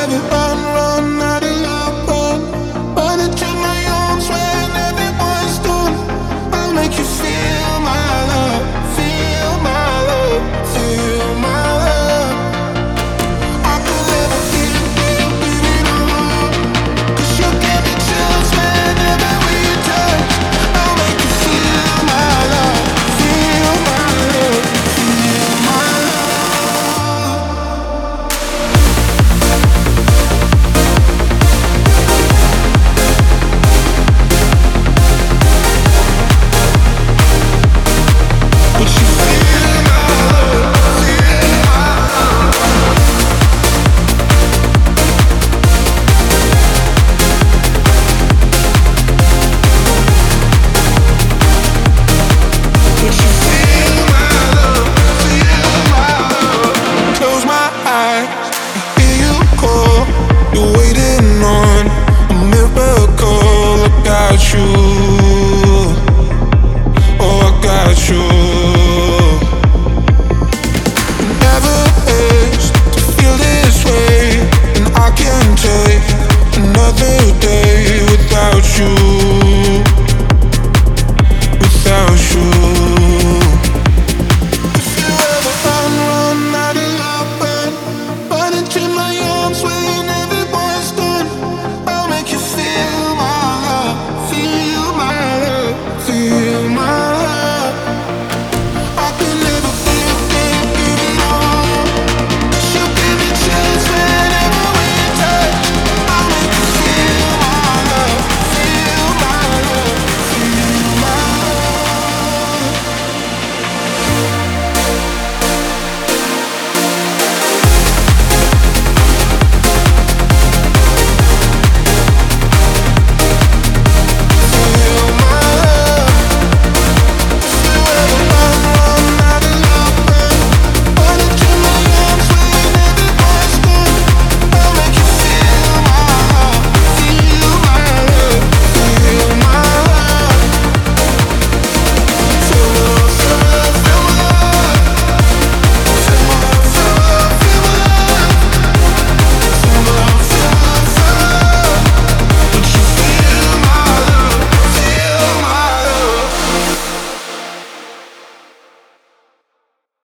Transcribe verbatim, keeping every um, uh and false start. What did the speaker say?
never run, run out of love, run. Wanna take my arms when everyone's done. I'll make you feel my love, feel my love, feel my love. I could never feel it, feel, feel it all. 'Cause you give me chills whenever we touch. I'll make you feel my love, feel my love, feel my love. But you feel my love, feel my love. But you feel my love, feel my love. Close my eyes, I hear you call. You're waiting on a miracle. Look at you.